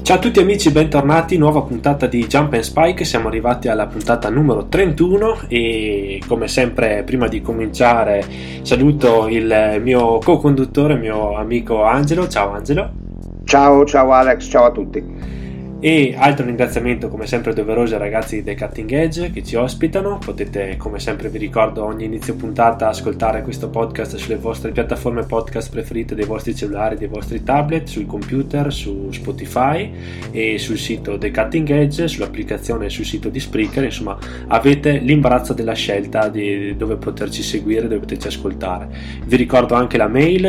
Ciao a tutti amici, bentornati, nuova puntata di Jump and Spike, siamo arrivati alla puntata numero 31 e come sempre prima di cominciare saluto il mio co-conduttore, il mio amico Angelo. Ciao Angelo. Ciao Alex, ciao a tutti. E altro ringraziamento come sempre doveroso ai ragazzi dei Cutting Edge che ci ospitano. Potete, come sempre vi ricordo, ogni inizio puntata ascoltare questo podcast sulle vostre piattaforme podcast preferite dei vostri cellulari, dei vostri tablet, sui computer, su Spotify e sul sito dei Cutting Edge, sull'applicazione e sul sito di Spreaker. Insomma, avete l'imbarazzo della scelta di dove poterci seguire, dove poterci ascoltare. Vi ricordo anche la mail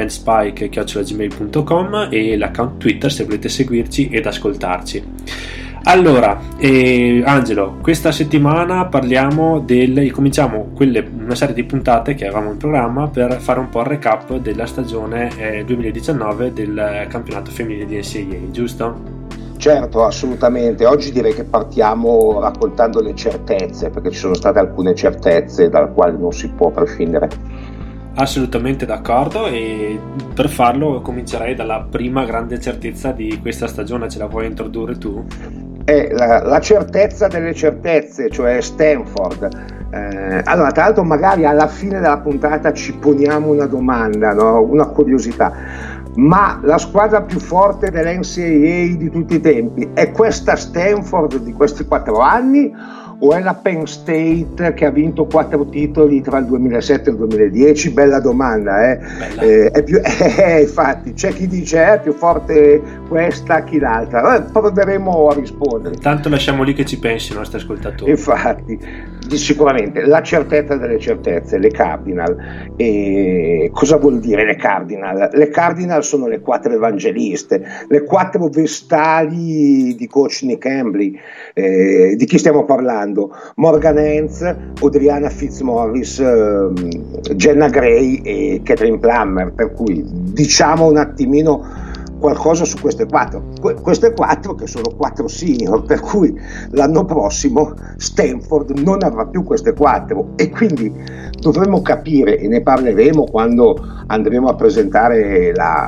jumpandspike@gmail.com e l'account Twitter se volete seguirci ed ascoltarci. Allora, Angelo, questa settimana cominciamo una serie di puntate che avevamo in programma per fare un po' il recap della stagione 2019 del campionato femminile di NCAA, giusto? Certo, assolutamente. Oggi direi che partiamo raccontando le certezze, perché ci sono state alcune certezze dalle quali non si può prescindere. Assolutamente d'accordo, e per farlo comincerei dalla prima grande certezza di questa stagione. Ce la vuoi introdurre tu? La certezza delle certezze, cioè Stanford. Allora, tra l'altro magari alla fine della puntata ci poniamo una domanda, no? Una curiosità. Ma la squadra più forte dell'NCAA di tutti i tempi è questa Stanford di questi 4 anni? O è la Penn State che ha vinto 4 titoli tra il 2007 e il 2010? Bella domanda, eh? Bella. Infatti, c'è chi dice è più forte questa, chi l'altra. Proveremo a rispondere. Intanto lasciamo lì che ci pensi i nostri ascoltatori. Infatti, sicuramente la certezza delle certezze, le Cardinal. E cosa vuol dire le Cardinal? Le Cardinal sono le 4 evangeliste, le 4 vestali di coach Nick Hambly. Di chi stiamo parlando? Morgan Hens, Audriana Fitzmaurice, Jenna Gray e Catherine Plummer, per cui diciamo un attimino qualcosa su queste 4 che sono 4 senior, per cui l'anno prossimo Stanford non avrà più queste 4 e quindi dovremo capire, e ne parleremo quando andremo a presentare la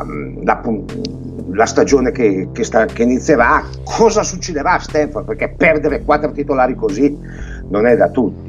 stagione che inizierà, cosa succederà a Stanford, perché perdere 4 titolari così non è da tutti.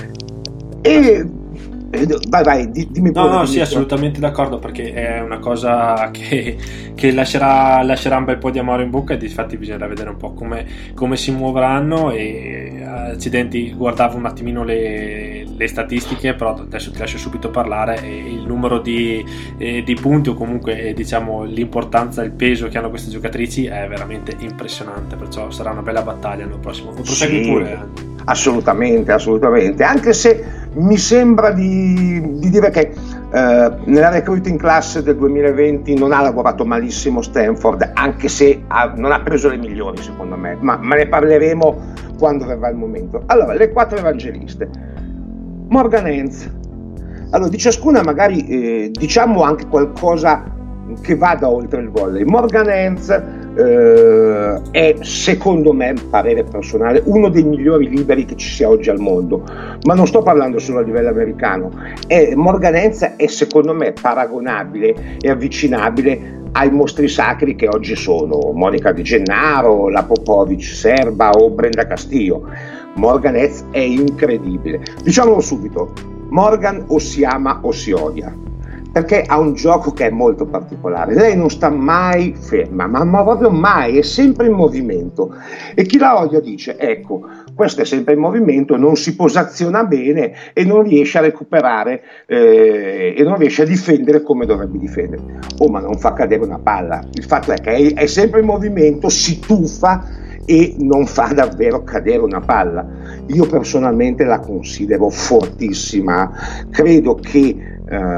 Vai, dimmi pure. No, sì, assolutamente d'accordo, perché è una cosa che lascerà un bel po' di amore in bocca, e infatti bisognerà vedere un po' come si muoveranno. E accidenti, guardavo un attimino le statistiche, però adesso ti lascio subito parlare. E il numero di punti, o comunque diciamo l'importanza, il peso che hanno queste giocatrici è veramente impressionante, perciò sarà una bella battaglia l'anno prossimo. Prosegui pure. Assolutamente, anche se mi sembra di dire che nella recruiting class del 2020 non ha lavorato malissimo Stanford, anche se non ha preso le migliori secondo me, ma ne parleremo quando verrà il momento. Allora, le 4 evangeliste. Morgan Hens. Allora, di ciascuna magari diciamo anche qualcosa che vada oltre il volley. Morgan Hens è, secondo me, parere personale, uno dei migliori liberi che ci sia oggi al mondo, ma non sto parlando solo a livello americano. Morgan Hens è, secondo me, paragonabile e avvicinabile ai mostri sacri che oggi sono Monica Di Gennaro, la Popovic serba o Brenda Castillo. Morgan Hens è incredibile. Diciamolo subito, Morgan o si ama o si odia, perché ha un gioco che è molto particolare. Lei non sta mai ferma, ma proprio mai, è sempre in movimento. E chi la odia dice, ecco, questo è sempre in movimento, non si posiziona bene e non riesce a recuperare e non riesce a difendere come dovrebbe difendere. Ma non fa cadere una palla. Il fatto è che è sempre in movimento, si tuffa e non fa davvero cadere una palla. Io personalmente la considero fortissima. Credo che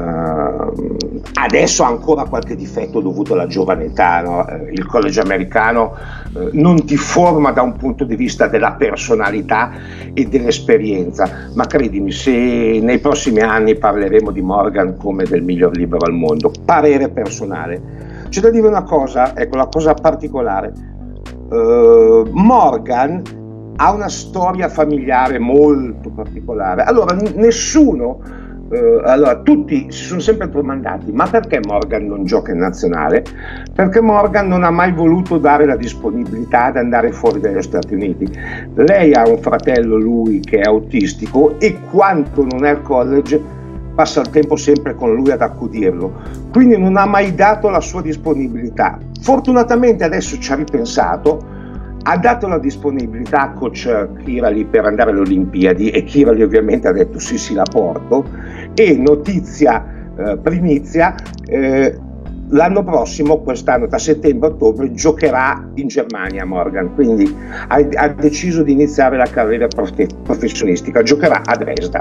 adesso ha ancora qualche difetto dovuto alla giovane età, no? Il college americano non ti forma da un punto di vista della personalità e dell'esperienza, ma credimi, se nei prossimi anni parleremo di Morgan come del miglior libero al mondo, parere personale. C'è da dire una cosa, ecco, la cosa particolare. Morgan ha una storia familiare molto particolare. Allora, nessuno allora tutti si sono sempre domandati: ma perché Morgan non gioca in nazionale? Perché Morgan non ha mai voluto dare la disponibilità ad andare fuori dagli Stati Uniti. Lei ha un fratello, lui, che è autistico, e quando non è al college passa il tempo sempre con lui ad accudirlo, quindi non ha mai dato la sua disponibilità. Fortunatamente adesso ci ha ripensato, ha dato la disponibilità a coach Kirali per andare alle Olimpiadi, e Kirali ovviamente ha detto sì, la porto, e notizia primizia, l'anno prossimo, quest'anno tra settembre e ottobre, giocherà in Germania Morgan, quindi ha deciso di iniziare la carriera professionistica, giocherà a Dresda.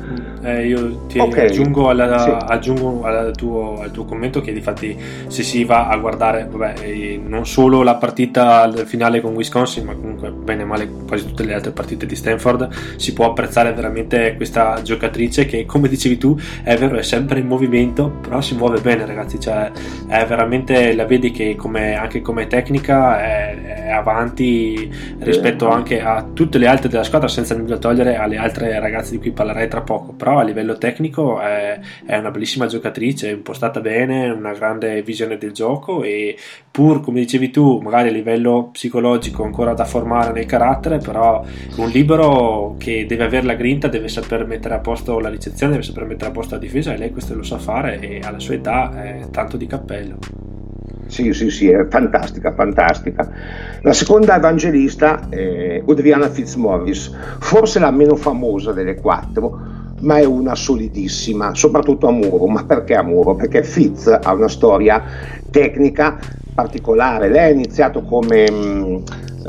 Io ti aggiungo al tuo commento che difatti se si va a guardare non solo la partita finale con Wisconsin, ma comunque bene o male quasi tutte le altre partite di Stanford, si può apprezzare veramente questa giocatrice che, come dicevi tu, è vero, è sempre in movimento, però si muove bene, ragazzi, cioè è veramente, la vedi che anche come tecnica è avanti rispetto anche a tutte le altre della squadra, senza nulla togliere alle altre ragazze di cui parlerei tra poco, però a livello tecnico è una bellissima giocatrice, impostata bene, una grande visione del gioco, e pur, come dicevi tu, magari a livello psicologico ancora da formare nel carattere, però un libero che deve avere la grinta, deve saper mettere a posto la ricezione, deve saper mettere a posto la difesa, e lei questo lo sa fare, e alla sua età è tanto di cappello. Sì, è fantastica. La seconda evangelista è Adriana Fitzmaurice, forse la meno famosa delle quattro, ma è una solidissima, soprattutto a muro. Ma perché a muro? Perché Fitz ha una storia tecnica particolare. Lei ha iniziato come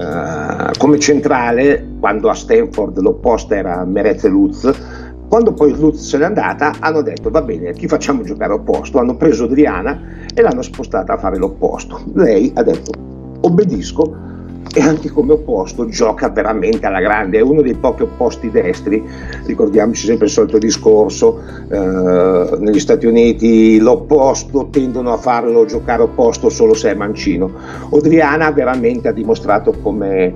centrale, quando a Stanford l'opposta era Merete Lutz. Quando poi Lutz se n'è andata, hanno detto: va bene, chi facciamo giocare opposto? Hanno preso Adriana e l'hanno spostata a fare l'opposto. Lei ha detto: obbedisco, e anche come opposto gioca veramente alla grande. È uno dei pochi opposti destri. Ricordiamoci sempre il solito discorso, negli Stati Uniti l'opposto tendono a farlo giocare opposto solo se è mancino. Adriana veramente ha dimostrato come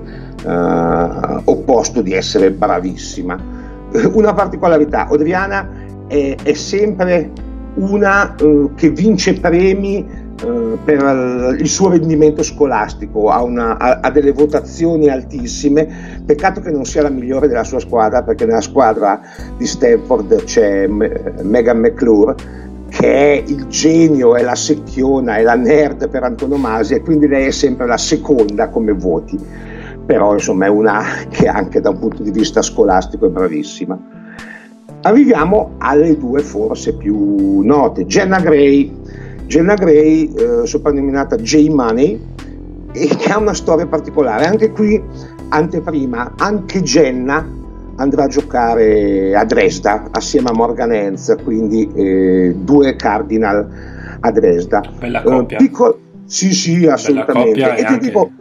opposto di essere bravissima. Una particolarità: Adriana è sempre una che vince premi per il suo rendimento scolastico, ha delle votazioni altissime. Peccato che non sia la migliore della sua squadra, perché nella squadra di Stanford c'è Megan McClure, che è il genio, è la secchiona, è la nerd per antonomasia, e quindi lei è sempre la seconda come voti. Però insomma è una che anche da un punto di vista scolastico è bravissima. Arriviamo alle due forse più note: Jenna Gray, soprannominata J-Money, e che ha una storia particolare. Anche qui, anteprima, anche Jenna andrà a giocare a Dresda assieme a Morgan Hens, quindi due Cardinal a Dresda. Bella coppia. Sì, assolutamente. Bella coppia, e ti dico,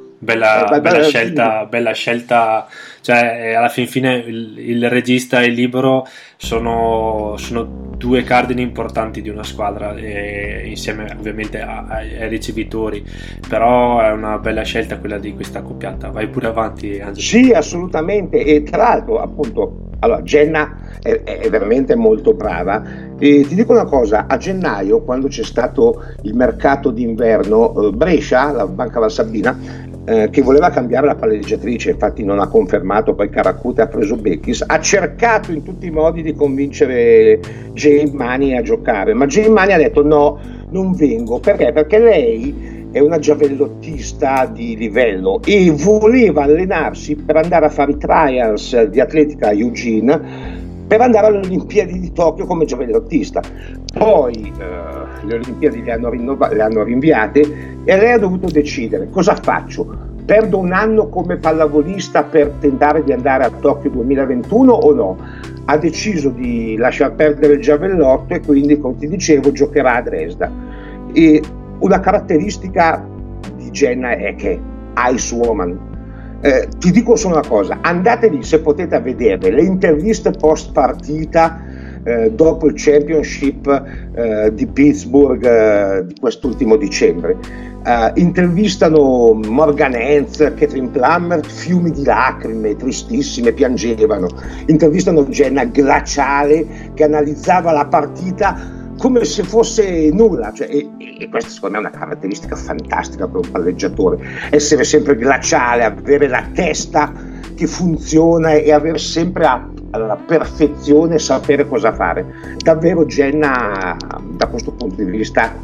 bella scelta, cioè alla fine il regista e il libero sono due cardini importanti di una squadra, insieme ovviamente ai ricevitori, però è una bella scelta quella di questa accoppiata. Vai pure avanti, Angelo. Sì, assolutamente. E tra l'altro, appunto, allora Jenna è veramente molto brava, e ti dico una cosa: a gennaio, quando c'è stato il mercato d'inverno, Brescia, la Banca Valsabbina, che voleva cambiare la palleggiatrice, infatti non ha confermato, poi Caracuta ha preso Beckis, ha cercato in tutti i modi di convincere Jane Mani a giocare, ma Jane Mani ha detto no, non vengo. Perché lei è una giavellottista di livello e voleva allenarsi per andare a fare i trials di atletica a Eugene, per andare alle Olimpiadi di Tokyo come giavellottista. Poi le Olimpiadi le hanno rinviate, e lei ha dovuto decidere: cosa faccio? Perdo un anno come pallavolista per tentare di andare a Tokyo 2021 o no? Ha deciso di lasciar perdere il giavellotto, e quindi, come ti dicevo, giocherà a Dresda. E una caratteristica di Jenna è che Ice Woman. Ti dico solo una cosa: andatevi, se potete, a vedere le interviste post partita dopo il championship di Pittsburgh di quest'ultimo dicembre. Intervistano Morgan Hens, Catherine Plummer, fiumi di lacrime, tristissime, piangevano. Intervistano Jenna glaciale che analizzava la partita come se fosse nulla, cioè, e questa secondo me è una caratteristica fantastica per un palleggiatore, essere sempre glaciale, avere la testa che funziona e avere sempre alla perfezione sapere cosa fare. Davvero Jenna da questo punto di vista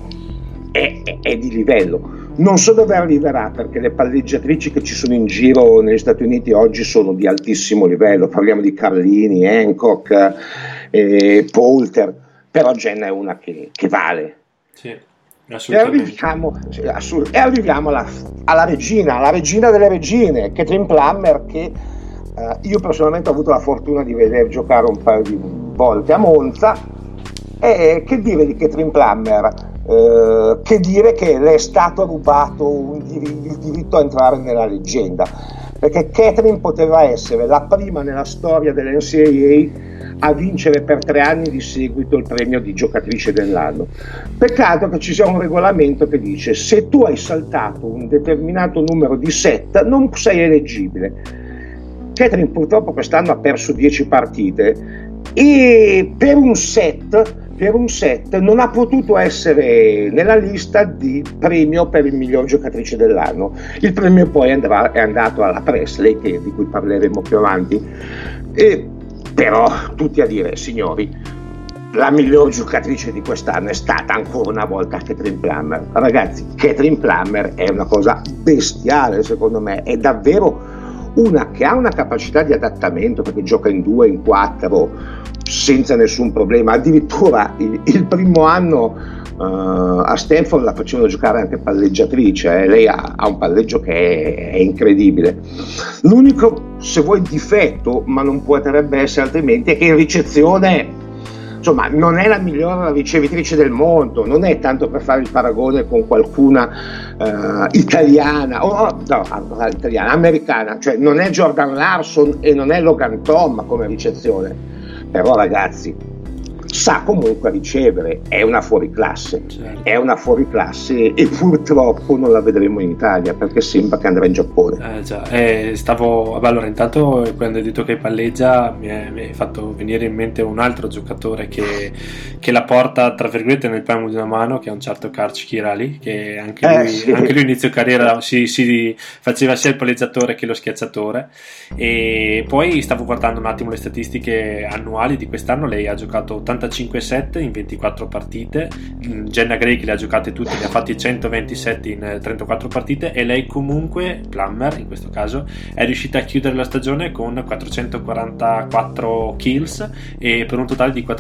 è di livello. Non so dove arriverà, perché le palleggiatrici che ci sono in giro negli Stati Uniti oggi sono di altissimo livello, parliamo di Carlini, Hancock, Poulter, però Jenna è una che vale. Sì, assolutamente. E arriviamo alla regina delle regine, Catherine Plummer, che io personalmente ho avuto la fortuna di vedere giocare un paio di volte a Monza. E che dire di Catherine Plummer? Che dire che le è stato rubato il diritto a entrare nella leggenda, perché Catherine poteva essere la prima nella storia dell'NCAA a vincere per 3 anni di seguito il premio di giocatrice dell'anno. Peccato che ci sia un regolamento che dice: se tu hai saltato un determinato numero di set non sei eleggibile. Catherine purtroppo quest'anno ha perso 10 partite e per un set non ha potuto essere nella lista di premio per il miglior giocatrice dell'anno. Il premio poi è andato alla Presley, di cui parleremo più avanti, però tutti a dire: signori, la miglior giocatrice di quest'anno è stata ancora una volta Catherine Plummer. Ragazzi, Catherine Plummer è una cosa bestiale, secondo me, è davvero una che ha una capacità di adattamento, perché gioca in 2, in 4 senza nessun problema. Addirittura il primo anno a Stanford la facevano giocare anche palleggiatrice, lei ha un palleggio che è incredibile. L'unico, se vuoi, difetto, ma non potrebbe essere altrimenti, è che in ricezione, insomma, non è la miglior ricevitrice del mondo, non è, tanto per fare il paragone con qualcuna italiana, italiana, americana, cioè non è Jordan Larson e non è Logan Tom come ricezione, però ragazzi sa comunque ricevere, è una fuoriclasse, certo. È una fuoriclasse e purtroppo non la vedremo in Italia, perché sembra che andrà in Giappone. Allora, intanto quando hai detto che palleggia mi hai fatto venire in mente un altro giocatore che la porta tra virgolette nel palmo di una mano, che è un certo Karch Kirali, che anche lui inizio carriera si faceva sia il palleggiatore che lo schiacciatore. E poi stavo guardando un attimo le statistiche annuali di quest'anno. Lei ha giocato 85 set in 24 partite, Jenna Gray, che le ha giocate tutte, ne ha fatti 127 in 34 partite, e lei comunque, Plummer in questo caso, è riuscita a chiudere la stagione con 444 kills e per un totale di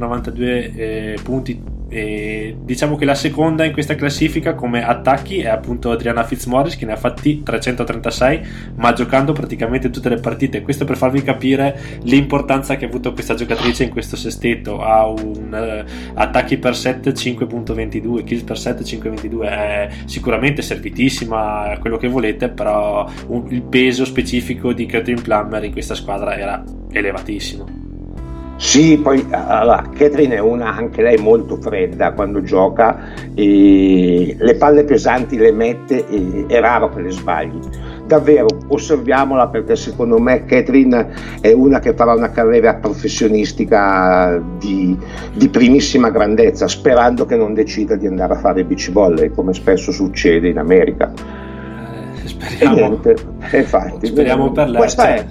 492 punti. E diciamo che la seconda in questa classifica come attacchi è appunto Adriana Fitzmaurice, che ne ha fatti 336, ma giocando praticamente tutte le partite. Questo per farvi capire l'importanza che ha avuto questa giocatrice in questo sestetto. Ha un attacchi per set 5.22, kills per set 5.22, è sicuramente servitissima, quello che volete, però il peso specifico di Catherine Plummer in questa squadra era elevatissimo. Sì, poi allora, Catherine è una, anche lei, molto fredda quando gioca, e le palle pesanti le mette e è raro che le sbagli. Davvero, osserviamola, perché secondo me Catherine è una che farà una carriera professionistica di primissima grandezza, sperando che non decida di andare a fare beach volley, come spesso succede in America. Speriamo per lei. Questa è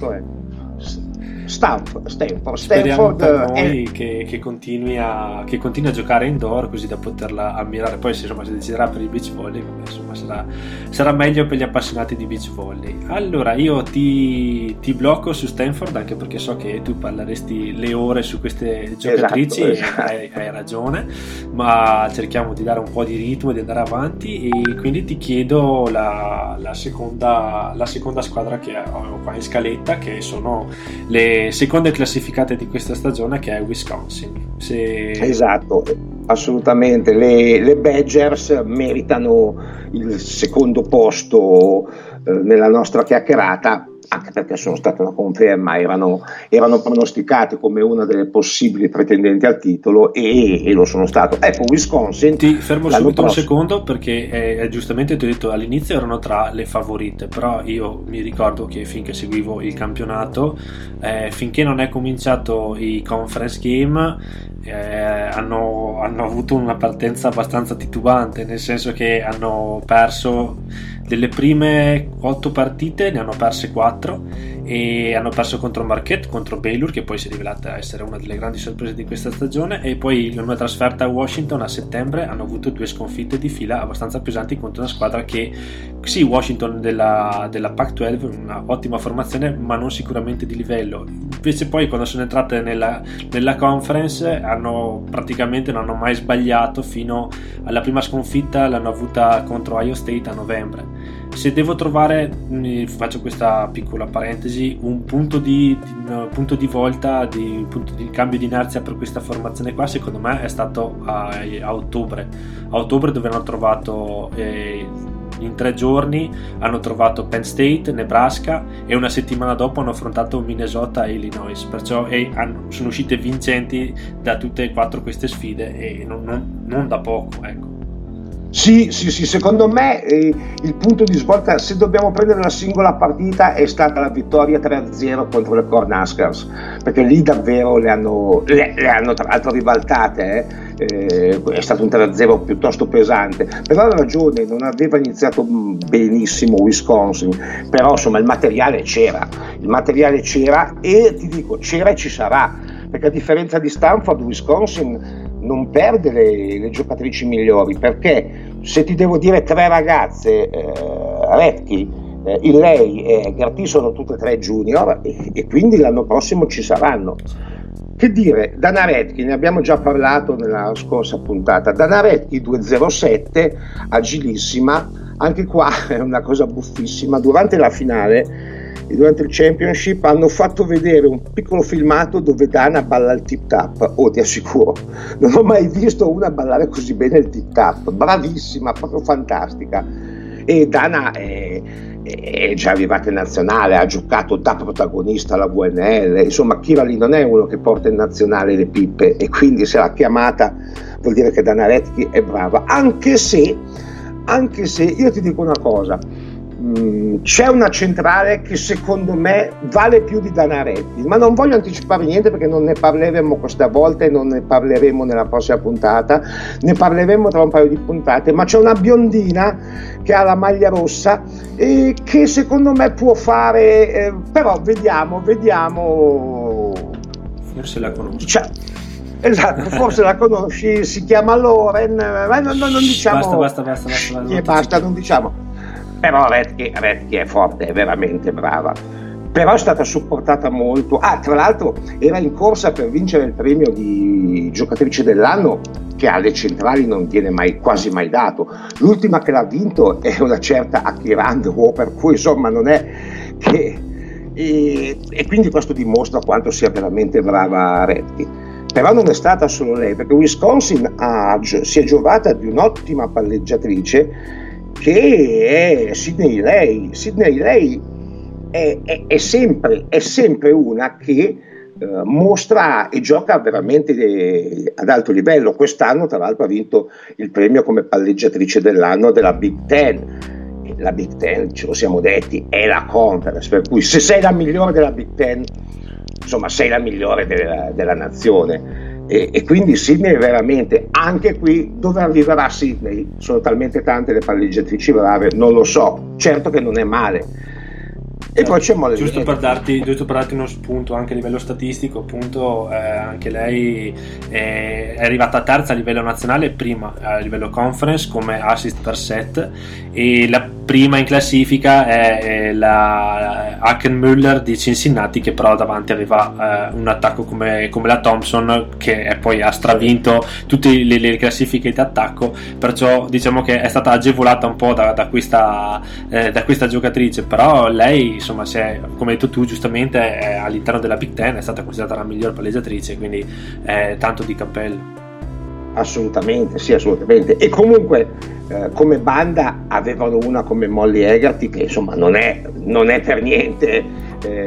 Stanford. Speriamo per noi che continui a giocare indoor, così da poterla ammirare. Poi se deciderà per il beach volley, insomma, sarà meglio per gli appassionati di beach volley. Allora io ti blocco su Stanford, anche perché so che tu parleresti le ore su queste giocatrici. Esatto. Hai ragione, ma cerchiamo di dare un po' di ritmo e di andare avanti, e quindi ti chiedo la seconda squadra che ho qua in scaletta, che sono le seconde classificate di questa stagione, che è Wisconsin. Esatto, assolutamente. Le Badgers meritano il secondo posto nella nostra chiacchierata, anche perché sono state una conferma, erano pronosticati come una delle possibili pretendenti al titolo e lo sono stato. Ecco, Wisconsin. Ti fermo subito un secondo, perché giustamente ti ho detto all'inizio erano tra le favorite, però io mi ricordo che finché seguivo il campionato, finché non è cominciato i conference game, hanno avuto una partenza abbastanza titubante, nel senso che hanno perso delle prime 8 partite, ne hanno perse 4 e hanno perso contro Marquette, contro Baylor, che poi si è rivelata essere una delle grandi sorprese di questa stagione, e poi in una trasferta a Washington a settembre hanno avuto 2 sconfitte di fila abbastanza pesanti contro una squadra che, sì, Washington della Pac-12, una ottima formazione ma non sicuramente di livello. Invece poi quando sono entrate nella conference praticamente non hanno mai sbagliato fino alla prima sconfitta, l'hanno avuta contro Ohio State a novembre. Se devo trovare, faccio questa piccola parentesi, un punto di volta, un punto di cambio di inerzia per questa formazione qua, secondo me è stato a ottobre, dove hanno trovato in 3 giorni hanno trovato Penn State, Nebraska, e una settimana dopo hanno affrontato Minnesota e Illinois, perciò sono uscite vincenti da tutte e 4 queste sfide, e non da poco, ecco. Sì, secondo me il punto di svolta, se dobbiamo prendere la singola partita, è stata la vittoria 3-0 contro le Cornhuskers, perché lì davvero le hanno tra l'altro ribaltate, è stato un 3-0 piuttosto pesante. Per la ragione, non aveva iniziato benissimo Wisconsin, però insomma il materiale c'era e ti dico, c'era e ci sarà, perché a differenza di Stanford, Wisconsin non perde le giocatrici migliori, perché se ti devo dire 3 ragazze, Retke, lei e Gertie sono tutte 3 junior e quindi l'anno prossimo ci saranno. Che dire, Dana Retke, ne abbiamo già parlato nella scorsa puntata, Dana Retke 207, agilissima, anche qua è una cosa buffissima. Durante la finale, durante il championship, hanno fatto vedere un piccolo filmato dove Dana balla il tip tap. Ti assicuro, non ho mai visto una ballare così bene il tip tap, bravissima, proprio fantastica. E Dana è già arrivata in nazionale, ha giocato da protagonista alla VNL, insomma Kirali non è uno che porta in nazionale le pippe, e quindi se l'ha chiamata vuol dire che Dana Retke è brava, anche se io ti dico una cosa, c'è una centrale che secondo me vale più di Dana Retke, ma non voglio anticipare niente perché non ne parleremo questa volta e non ne parleremo nella prossima puntata, ne parleremo tra un paio di puntate. Ma c'è una biondina che ha la maglia rossa e che secondo me può fare, però vediamo, forse la conosco. Esatto, forse la conosci, si chiama Loren, non diciamo, basta, non diciamo. Però Retke è forte, è veramente brava, però è stata supportata molto. Tra l'altro era in corsa per vincere il premio di giocatrice dell'anno, che alle centrali non viene quasi mai dato. L'ultima che l'ha vinto è una certa Aki Randall, per cui insomma non è che e quindi questo dimostra quanto sia veramente brava Retke. Però non è stata solo lei, perché Wisconsin si è giovata di un'ottima palleggiatrice che è Sydney Lay. Sydney Lay è sempre una che mostra e gioca veramente ad alto livello. Quest'anno tra l'altro ha vinto il premio come palleggiatrice dell'anno della Big Ten. La Big Ten, ce lo siamo detti, è la conference, per cui se sei la migliore della Big Ten, insomma sei la migliore della nazione. E quindi Sydney è veramente, anche qui dove arriverà Sydney, sono talmente tante le palleggiatrici brave, non lo so, certo che non è male. E poi c'è Molly, giusto per darti uno spunto anche a livello statistico, appunto, anche lei è arrivata terza a livello nazionale, prima a livello conference come assist per set, e la prima in classifica è la Hackenmüller di Cincinnati, che però davanti aveva un attacco come la Thompson, che poi ha stravinto tutte le classifiche di attacco, perciò diciamo che è stata agevolata un po' da questa giocatrice. Però lei, insomma, come hai detto tu giustamente, all'interno della Big Ten è stata considerata la miglior palleggiatrice, quindi è tanto di cappello. Assolutamente, sì, assolutamente. E comunque come banda avevano una come Molly Hegarty, che insomma non è per niente sicuramente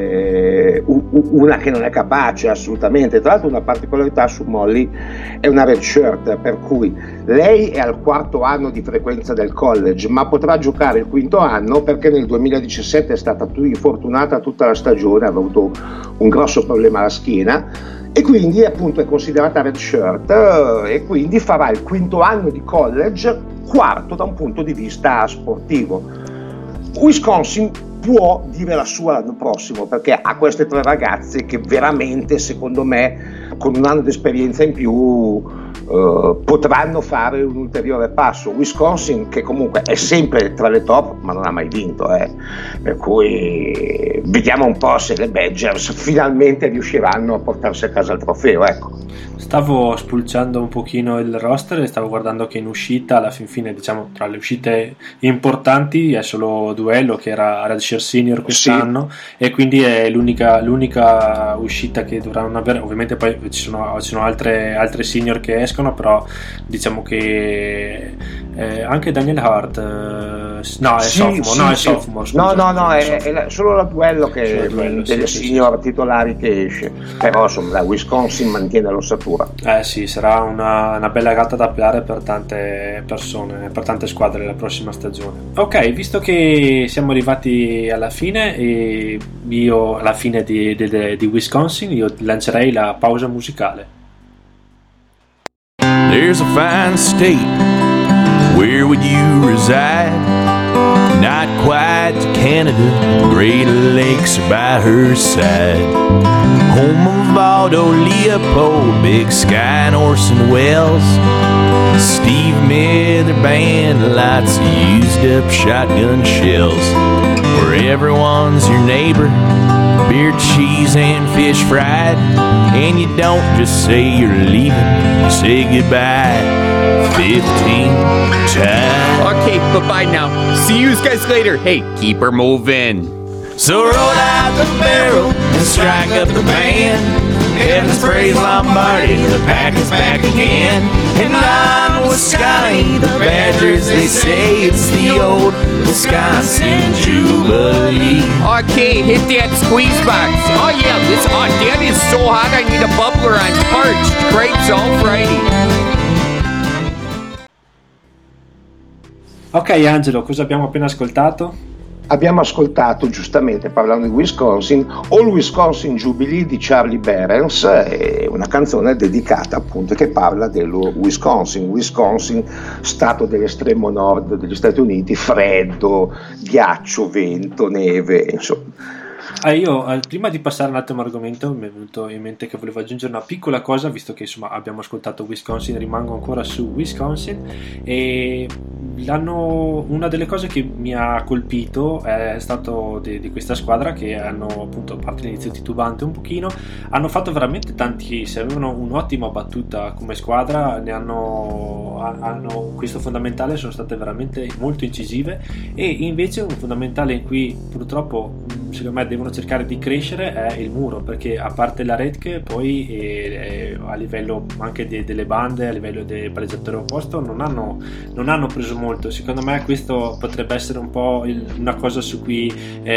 una che non è capace assolutamente. Tra l'altro una particolarità su Molly è una redshirt, per cui lei è al 4º anno di frequenza del college, ma potrà giocare il 5º anno perché nel 2017 è stata più infortunata tutta la stagione, ha avuto un grosso problema alla schiena e quindi appunto è considerata redshirt e quindi farà il 5º anno di college, 4º da un punto di vista sportivo. Wisconsin può dire la sua l'anno prossimo perché ha queste 3 ragazze che veramente, secondo me, con un anno di esperienza in più potranno fare un ulteriore passo. Wisconsin, che comunque è sempre tra le top ma non ha mai vinto, per cui vediamo un po' se le Badgers finalmente riusciranno a portarsi a casa il trofeo, ecco. Stavo spulciando un pochino il roster e stavo guardando che in uscita alla fin fine, diciamo, tra le uscite importanti è solo Duello che era redshirt senior quest'anno, sì. E quindi è l'unica uscita che dovranno avere. Ovviamente poi ci sono altre senior che escono, però diciamo che anche Daniel Hart è sophomore. No, è solo la Duello che è delle senior titolari che esce, però insomma la Wisconsin mantiene l'ossatura. Sì, sarà una bella gatta da piare per tante persone, per tante squadre la prossima stagione. Ok, visto che siamo arrivati alla fine e io alla fine di Wisconsin, io lancerei la pausa musicale. There's a fine state, where would you reside? Not quite to Canada, Great Lakes are by her side. Home of Aldo Leopold, Big Sky and Orson Welles. Steve Miller Band, lots of used up shotgun shells. Where everyone's your neighbor, beer, cheese and fish fried. And you don't just say you're leaving, you say goodbye 15 times. Okay, bye-bye now. See you guys later. Hey, keep her moving. So roll out the barrel and strike up the band. Heaven's praise Lombardi, the Packers back again. And on Wisconsin, the Badgers, they say it's the old Wisconsin Jubilee. Okay, hit that squeeze box. Oh yeah, that is so hot I need a bubbler. I'm parched. Grapes all Friday. Ok Angelo, cosa abbiamo appena ascoltato? Abbiamo ascoltato, giustamente parlando di Wisconsin, All Wisconsin Jubilee di Charlie Berens, è una canzone dedicata appunto che parla dello Wisconsin, stato dell'estremo nord degli Stati Uniti, freddo, ghiaccio, vento, neve, insomma. Io prima di passare a un altro argomento mi è venuto in mente che volevo aggiungere una piccola cosa, visto che insomma abbiamo ascoltato Wisconsin, rimango ancora su Wisconsin e una delle cose che mi ha colpito è stato di questa squadra che hanno appunto, a parte l'inizio titubante un pochino, hanno fatto veramente tanti, se avevano un'ottima battuta come squadra, ne hanno questo fondamentale, sono state veramente molto incisive, e invece un fondamentale in cui purtroppo secondo me devono cercare di crescere è il muro, perché a parte la Redke poi a livello anche delle bande, a livello dei palleggiatori opposto non hanno preso molto. Secondo me questo potrebbe essere un po' una cosa su cui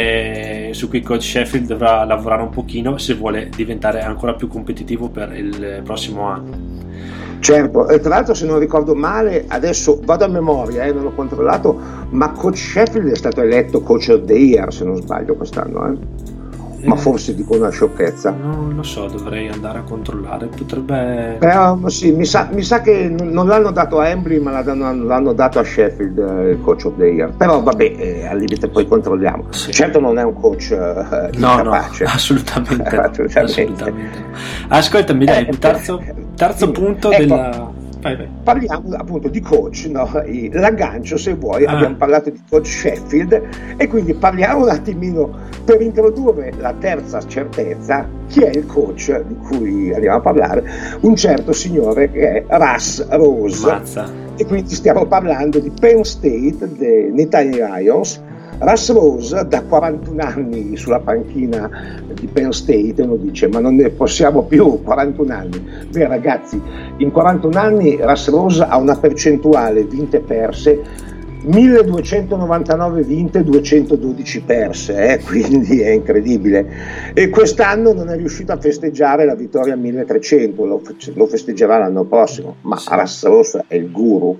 coach Sheffield dovrà lavorare un pochino se vuole diventare ancora più competitivo per il prossimo anno. Certo, e tra l'altro se non ricordo male, adesso vado a memoria, non l'ho controllato, ma coach Sheffield è stato eletto coach of the year se non sbaglio quest'anno, ma forse dico una sciocchezza. Non lo so, dovrei andare a controllare, potrebbe. Sì, mi sa che non l'hanno dato a Embry, ma l'hanno dato a Sheffield il coach of the year. Però vabbè, al limite poi controlliamo. Sì. Certo non è un coach incapace. No, assolutamente no. Ascoltami, dai, il terzo punto ecco, della. Vai. Parliamo appunto di coach, no? L'aggancio se vuoi, abbiamo parlato di coach Sheffield e quindi parliamo un attimino per introdurre la terza certezza. Chi è il coach di cui andiamo a parlare? Un certo signore che è Russ Rose. Mazza. E quindi stiamo parlando di Penn State, dei Nittany Lions. Russ Rose da 41 anni sulla panchina di Penn State, uno dice ma non ne possiamo più, 41 anni. Beh ragazzi, in 41 anni Russ Rose ha una percentuale vinte e perse 1299 vinte, 212 perse, quindi è incredibile. E quest'anno non è riuscito a festeggiare la vittoria 1300, lo festeggerà l'anno prossimo, ma Rasse Rossa è il guru.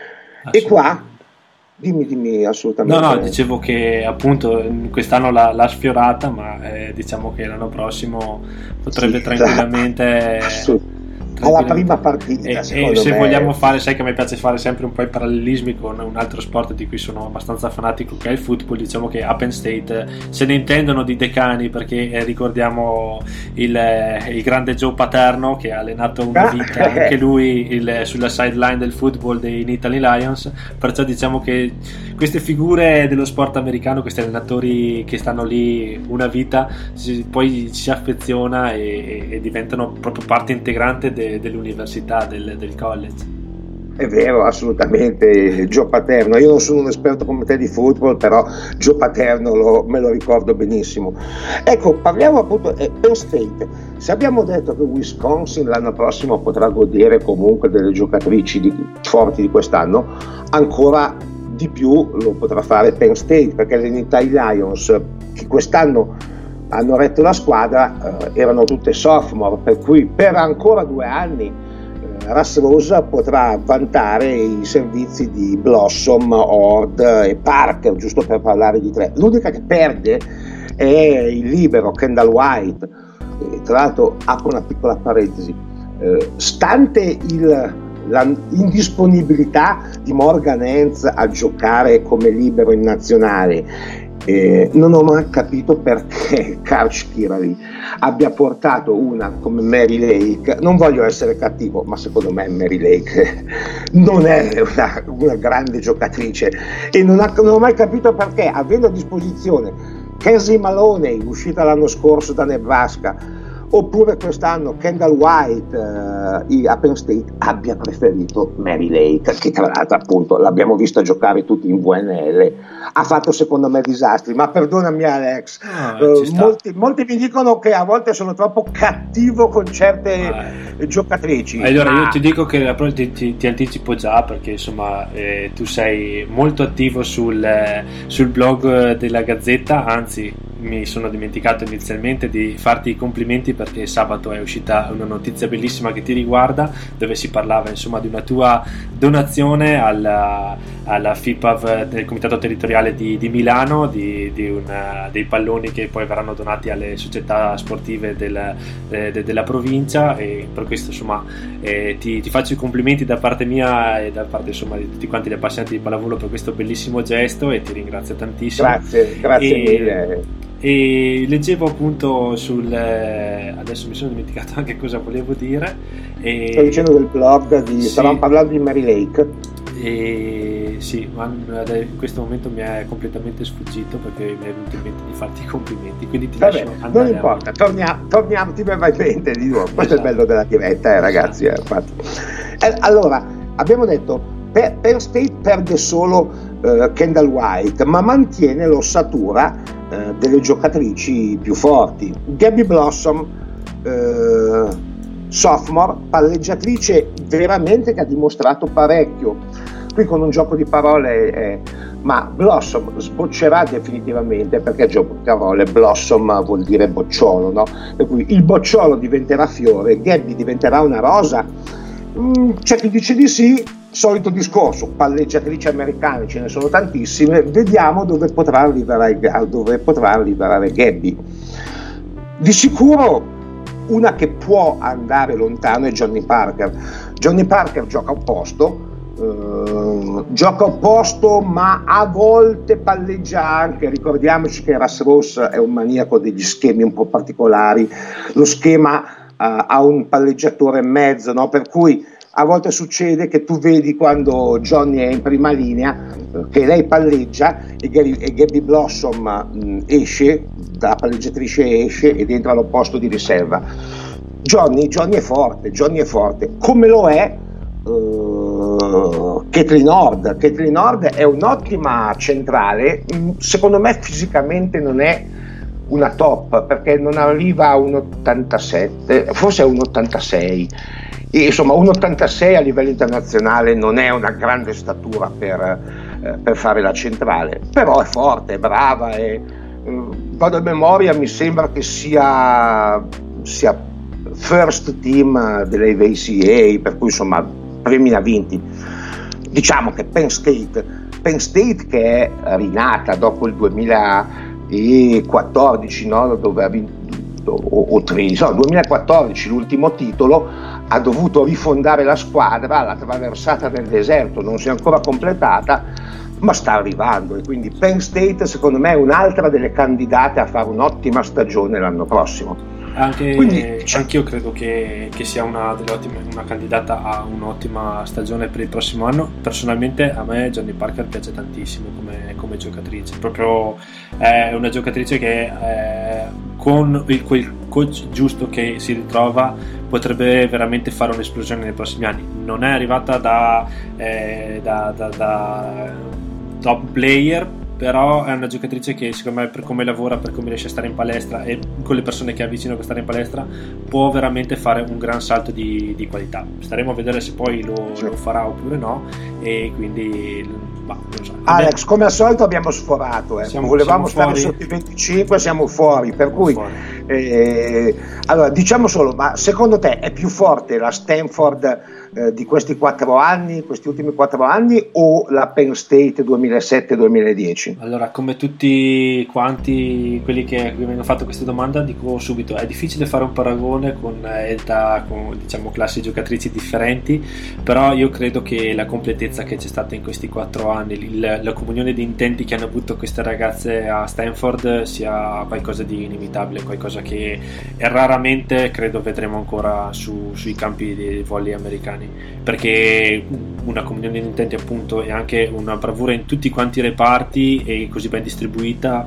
E qua dimmi assolutamente. No, dicevo che appunto quest'anno l'ha sfiorata, ma diciamo che l'anno prossimo potrebbe tranquillamente alla prima partita, e se vogliamo fare, sai che a me piace fare sempre un po' i parallelismi con un altro sport di cui sono abbastanza fanatico, che è il football. Diciamo che a Penn State se ne intendono di decani, perché ricordiamo il grande Joe Paterno, che ha allenato una vita anche lui sulla sideline del football dei Nittany Lions. Perciò diciamo che queste figure dello sport americano, questi allenatori che stanno lì una vita, poi ci si affeziona e diventano proprio parte integrante dell'università, del college. È vero, assolutamente. Joe Paterno, io non sono un esperto come te di football, però Joe Paterno me lo ricordo benissimo. Ecco, parliamo appunto Penn State. Se abbiamo detto che Wisconsin l'anno prossimo potrà godere comunque delle giocatrici forti di quest'anno, ancora di più lo potrà fare Penn State, perché le Nittany Lions, che quest'anno hanno retto la squadra, erano tutte sophomore, per cui per ancora 2 anni Rasse Rossa potrà vantare i servizi di Blossom, Ord e Parker, giusto per parlare di 3. L'unica che perde è il libero Kendall White. Tra l'altro apro una piccola parentesi, stante la indisponibilità di Morgan Hens a giocare come libero in nazionale, non ho mai capito perché Karch Kiraly abbia portato una come Mary Lake. Non voglio essere cattivo, ma secondo me Mary Lake non è una grande giocatrice, e non ho mai capito perché, avendo a disposizione Casey Maloney, uscita l'anno scorso da Nebraska, oppure quest'anno Kendall White a Penn State, abbia preferito Mary Lake, che tra l'altro appunto l'abbiamo vista giocare tutti in VNL, ha fatto secondo me disastri. Ma perdonami Alex, molti mi dicono che a volte sono troppo cattivo con certe giocatrici. Allora io ti dico che ti anticipo già, perché insomma tu sei molto attivo sul blog della Gazzetta, anzi mi sono dimenticato inizialmente di farti i complimenti, perché sabato è uscita una notizia bellissima che ti riguarda, dove si parlava insomma di una tua donazione alla FIPAV del Comitato Territoriale di Milano, dei palloni che poi verranno donati alle società sportive della provincia, e per questo insomma ti faccio i complimenti da parte mia e da parte insomma di tutti quanti gli appassionati di pallavolo per questo bellissimo gesto, e ti ringrazio tantissimo. Grazie mille. E leggevo appunto adesso mi sono dimenticato anche cosa volevo dire. Sto dicendo del blog stavamo parlando di Mary Lake. Sì, ma in questo momento mi è completamente sfuggito, perché mi è venuto in mente di farti i complimenti, quindi ti lascio andare. Non importa, torniamo, ti vai mente di nuovo. Questo è il bello della diretta, ragazzi. Allora, abbiamo detto Penn State perde solo Kendall White, ma mantiene l'ossatura delle giocatrici più forti. Gabby Blossom, sophomore, palleggiatrice veramente che ha dimostrato parecchio. Qui con un gioco di parole, ma Blossom sboccerà definitivamente, perché gioco di parole, Blossom vuol dire bocciolo, no? Per cui il bocciolo diventerà fiore, Gabby diventerà una rosa. C'è chi dice di sì. Solito discorso, palleggiatrici americane ce ne sono tantissime, vediamo dove potrà arrivare Gabby. Di sicuro una che può andare lontano è Johnny Parker. Johnny Parker gioca opposto, ma a volte palleggia anche. Ricordiamoci che Rasse Rossa è un maniaco degli schemi un po' particolari, lo schema ha un palleggiatore in mezzo, no? Per cui a volte succede che tu vedi quando Johnny è in prima linea che lei palleggia e Gabby Blossom esce, la palleggiatrice esce ed entra al posto di riserva. Johnny è forte, come lo è Caitlin Ord è un'ottima centrale, secondo me fisicamente non è una top, perché non arriva a 1,87, forse a 1,86. Insomma, 1,86 a livello internazionale non è una grande statura per per fare la centrale, però è forte, è brava, vado a memoria, mi sembra che sia first team dell'AVCA, per cui insomma premi ne ha vinti. Diciamo che Penn State che è rinata dopo il 2014, no? Dove ha vinto, o 13, no, 2014 l'ultimo titolo, ha dovuto rifondare la squadra, la traversata del deserto non si è ancora completata, ma sta arrivando, e quindi Penn State secondo me è un'altra delle candidate a fare un'ottima stagione l'anno prossimo. Anch'io credo che sia una candidata a un'ottima stagione per il prossimo anno. Personalmente a me Johnny Parker piace tantissimo come giocatrice, proprio è una giocatrice che con quel coach giusto che si ritrova potrebbe veramente fare un'esplosione nei prossimi anni. Non è arrivata da top player, però è una giocatrice che secondo me, per come lavora, per come riesce a stare in palestra e con le persone che ha vicino per stare in palestra, può veramente fare un gran salto di qualità. Staremo a vedere se poi lo farà oppure no, e quindi non so. Alex, come al solito abbiamo sforato, volevamo stare sotto i 25, siamo fuori, per cui allora diciamo solo, ma secondo te è più forte la Stanford di questi ultimi 4 anni, o la Penn State 2007-2010? Allora, come tutti quanti quelli che mi hanno fatto questa domanda, dico subito, è difficile fare un paragone con età, con diciamo classi giocatrici differenti, però io credo che la completezza che c'è stata in questi 4 anni, la comunione di intenti che hanno avuto queste ragazze a Stanford sia qualcosa di inimitabile, qualcosa che raramente credo vedremo ancora sui campi di volley americani, perché una comunione di intenti appunto e anche una bravura in tutti quanti i reparti e così ben distribuita,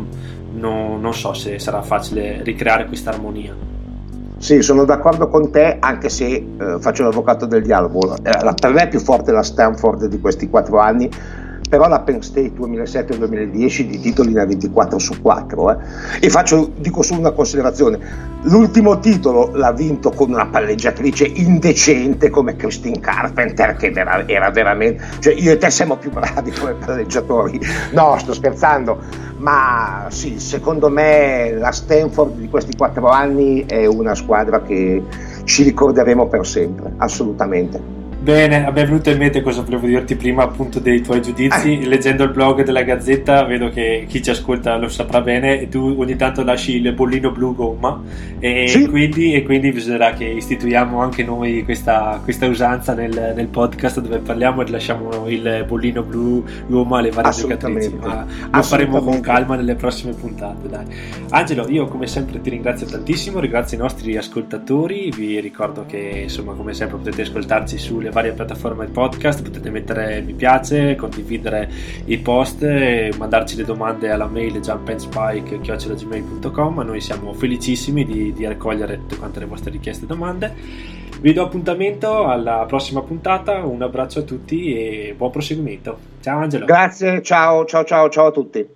non so se sarà facile ricreare questa armonia. Sì, sono d'accordo con te, anche se faccio l'avvocato del diavolo. Per me è più forte la Stanford di questi 4 anni, però la Penn State 2007-2010 di titoli ne ha 24 su 4, e dico solo una considerazione: l'ultimo titolo l'ha vinto con una palleggiatrice indecente come Christine Carpenter, che era veramente, cioè io e te siamo più bravi come palleggiatori, no, sto scherzando, ma sì, secondo me la Stanford di questi 4 anni è una squadra che ci ricorderemo per sempre, assolutamente. Bene, a me è venuto in mente cosa volevo dirti prima, appunto, dei tuoi giudizi. Leggendo il blog della Gazzetta vedo che chi ci ascolta lo saprà bene, e tu ogni tanto lasci il bollino blu gomma, e sì. quindi bisognerà che istituiamo anche noi questa usanza nel podcast, dove parliamo e lasciamo il bollino blu gomma alle varie giocatrici, ma lo faremo con calma nelle prossime puntate, dai. Angelo, io come sempre ti ringrazio tantissimo, ringrazio i nostri ascoltatori, vi ricordo che insomma come sempre potete ascoltarci sulle varie piattaforme di podcast, potete mettere mi piace, condividere i post e mandarci le domande alla mail jumpandspike@gmail.com. Noi siamo felicissimi di raccogliere tutte quante le vostre richieste e domande. Vi do appuntamento alla prossima puntata, un abbraccio a tutti e buon proseguimento. Ciao Angelo. Grazie, ciao a tutti.